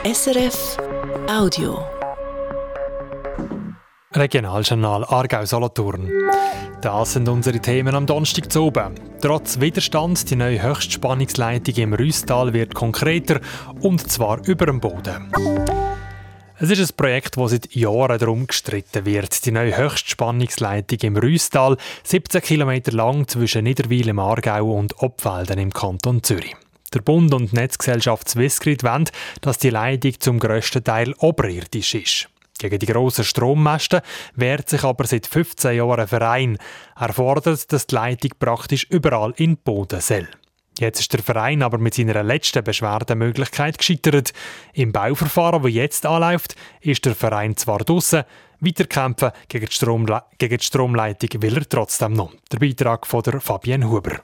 SRF Audio. Regionaljournal Aargau-Solothurn. Das sind unsere Themen am Donnerstag zu oben. Trotz Widerstand, die neue Höchstspannungsleitung im Rüsstal wird konkreter, und zwar über dem Boden. Es ist ein Projekt, das seit Jahren darum gestritten wird. Die neue Höchstspannungsleitung im Rüsstal, 17 Kilometer lang zwischen Niederwil im Aargau und Obwalden im Kanton Zürich. Der Bund und die Netzgesellschaft Swissgrid wollen, dass die Leitung zum grössten Teil oberirdisch ist. Gegen die grossen Strommasten wehrt sich aber seit 15 Jahren ein Verein. Er fordert, dass die Leitung praktisch überall in den Boden soll. Jetzt ist der Verein aber mit seiner letzten Beschwerdemöglichkeit gescheitert. Im Bauverfahren, das jetzt anläuft, ist der Verein zwar draussen, weiterkämpfen gegen die Stromleitung will er trotzdem noch. Der Beitrag von der Fabienne Huber.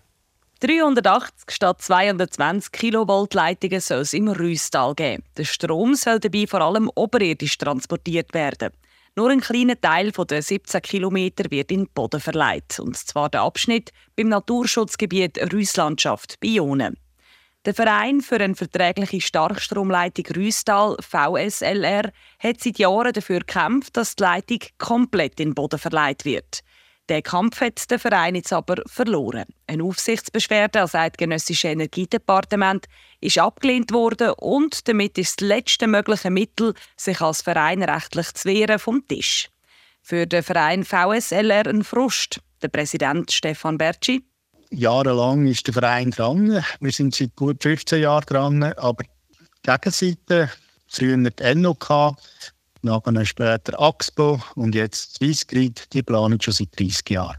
380 statt 220 Kilovolt Leitungen soll es im Rüsstal geben. Der Strom soll dabei vor allem oberirdisch transportiert werden. Nur ein kleiner Teil der 17 Kilometer wird in den Boden verleiht. Und zwar der Abschnitt beim Naturschutzgebiet Rüsslandschaft bei Ionen. Der Verein für eine verträgliche Starkstromleitung Rüsstal, VSLR, hat seit Jahren dafür gekämpft, dass die Leitung komplett in den Boden verleiht wird. Der Kampf hat der Verein jetzt aber verloren. Eine Aufsichtsbeschwerde als Eidgenössische Energiedepartement ist abgelehnt worden und damit ist das letzte mögliche Mittel, sich als Verein rechtlich zu wehren, vom Tisch. Für den Verein VSLR ein Frust. Der Präsident Stefan Bertschi. Jahrelang ist der Verein dran. Wir sind seit gut 15 Jahren dran, aber die Gegenseite, früher die NOK, nachher später AXPO und jetzt Swissgrid, die planen schon seit 30 Jahren.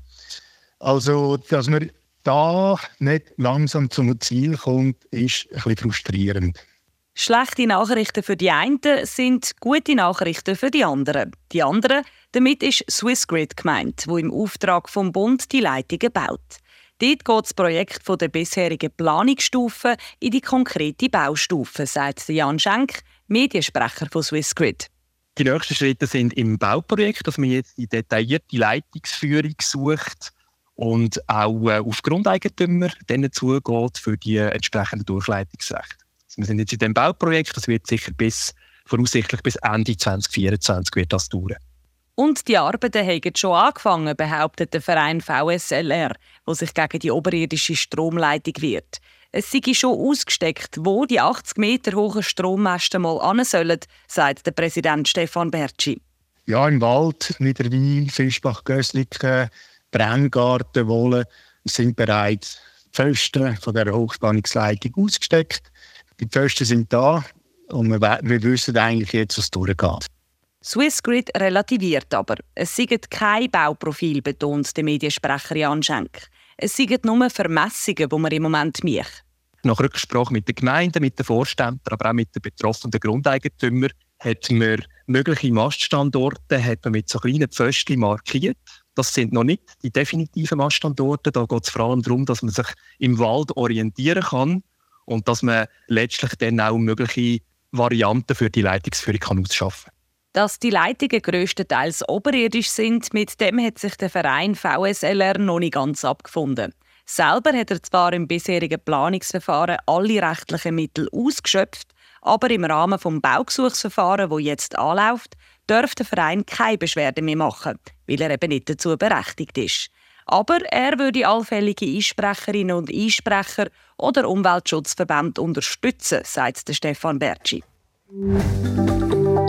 Also, dass man da nicht langsam zum Ziel kommt, ist ein bisschen frustrierend. Schlechte Nachrichten für die einen sind gute Nachrichten für die anderen. Die anderen, damit ist Swissgrid gemeint, wo im Auftrag vom Bund die Leitungen baut. Dort geht das Projekt von der bisherigen Planungsstufe in die konkrete Baustufe, sagt Jan Schenk, Mediensprecher von Swissgrid. Die nächsten Schritte sind im Bauprojekt, dass man jetzt die detaillierte Leitungsführung sucht und auch auf Grundeigentümer denen zugeht für die entsprechenden Durchleitungsrechte. Also wir sind jetzt in dem Bauprojekt, das wird sicher voraussichtlich bis Ende 2024 wird das dauern. Und die Arbeiten haben schon angefangen, behauptet der Verein VSLR, der sich gegen die oberirdische Stromleitung wehrt. Es sei schon ausgesteckt, wo die 80 Meter hohen Strommasten mal hin sollen, sagt der Präsident Stefan Bertschi. Ja, im Wald, Niederwil, Fischbach, Gösliken, Brenngarten, Wohlen sind bereits die Pfosten von der Hochspannungsleitung ausgesteckt. Die Pfosten sind da und wir wissen eigentlich jetzt, was durchgeht. Swissgrid relativiert aber. Es sei kein Bauprofil, betont der Mediensprecher Jan Schenk. Es seien nur Vermessungen, die man im Moment macht. Nach Rücksprache mit den Gemeinden, mit den Vorständen, aber auch mit den betroffenen Grundeigentümern hat man mögliche Maststandorte mit so kleinen Pföstchen markiert. Das sind noch nicht die definitiven Maststandorte. Da geht es vor allem darum, dass man sich im Wald orientieren kann und dass man letztlich dann auch mögliche Varianten für die Leitungsführung ausschaffen kann. Dass die Leitungen grösstenteils oberirdisch sind, mit dem hat sich der Verein VSLR noch nicht ganz abgefunden. Selber hat er zwar im bisherigen Planungsverfahren alle rechtlichen Mittel ausgeschöpft, aber im Rahmen des Baugesuchsverfahrens, das jetzt anläuft, darf der Verein keine Beschwerde mehr machen, weil er eben nicht dazu berechtigt ist. Aber er würde allfällige Einsprecherinnen und Einsprecher oder Umweltschutzverbände unterstützen, sagt Stefan Bertschi.